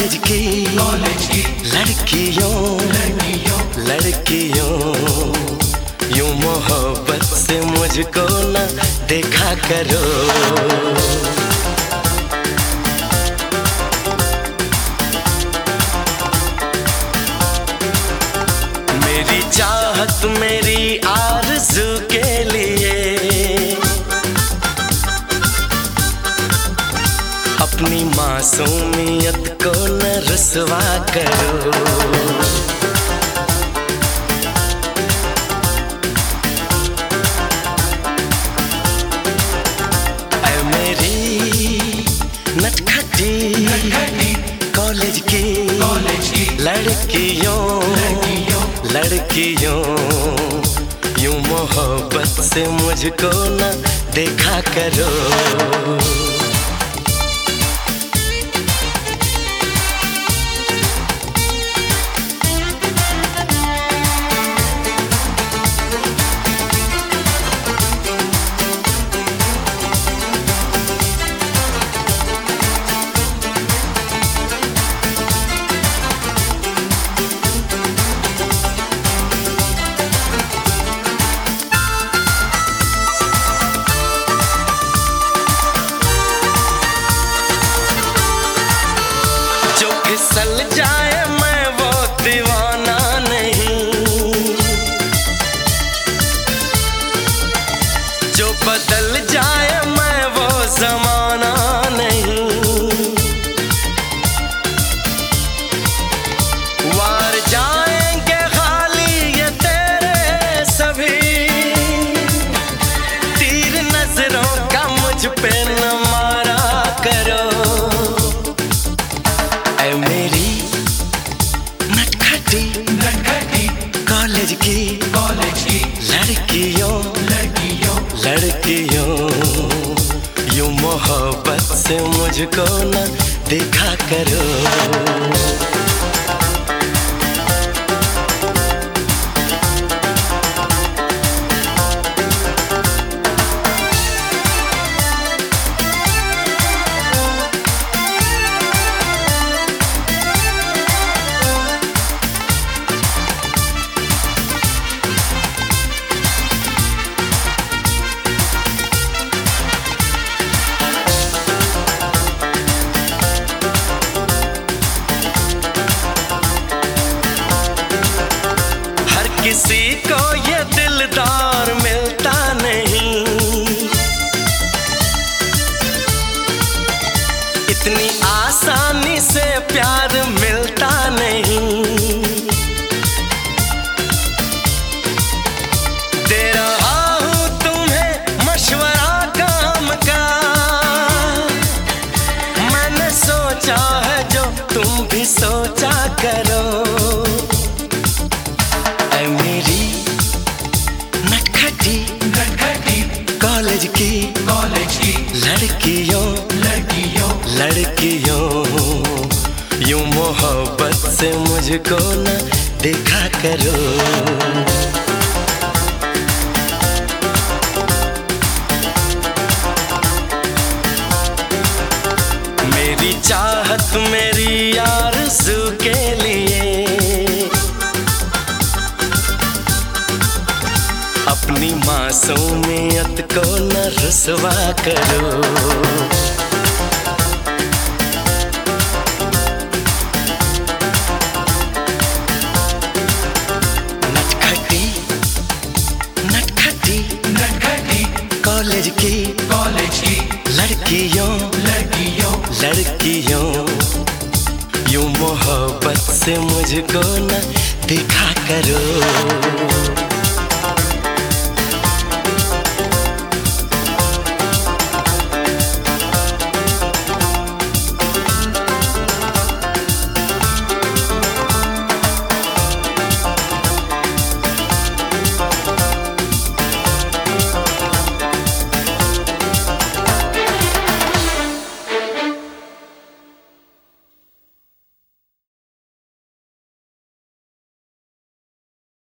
College की लड़कियों लड़कियों यूं मोहब्बत से मुझको न देखा करो। मेरी चाहत मेरी आरज़ू के लिए अपनी मासूमियत को न रुसवा करो। ऐ मेरी नटखटी कॉलेज की लड़कियों लड़कियों यूं मोहब्बत से मुझको न देखा करो। फिसल जाए मैं वो दीवाना नहीं, जो बदल जाए मैं वो जमाना नहीं। वार जाएंगे खाली ये तेरे सभी तीर नजरों का मुझ पे न मारा करो। मेरी नटखटी कॉलेज की लड़कियों लड़कियों यूं मोहब्बत से मुझको न देखा करो। किसी को ये दिलदार मिलता नहीं, इतनी आसानी से प्यार मिलता नहीं। दे रहा हूँ तुम्हें मशवरा काम का, मैंने सोचा है जो तुम भी सोचा करो। मेरी नटखटी कॉलेज की लड़कियों लड़कियों यूं मोहब्बत से मुझको न देखा करो। मेरी चाहत मेरी आरज़ू के लिए अपनी मासूमियत को न रुसवा करो। नटखटी कॉलेज की लड़कियों लड़कियों यूं मोहब्बत से मुझको न देखा करो।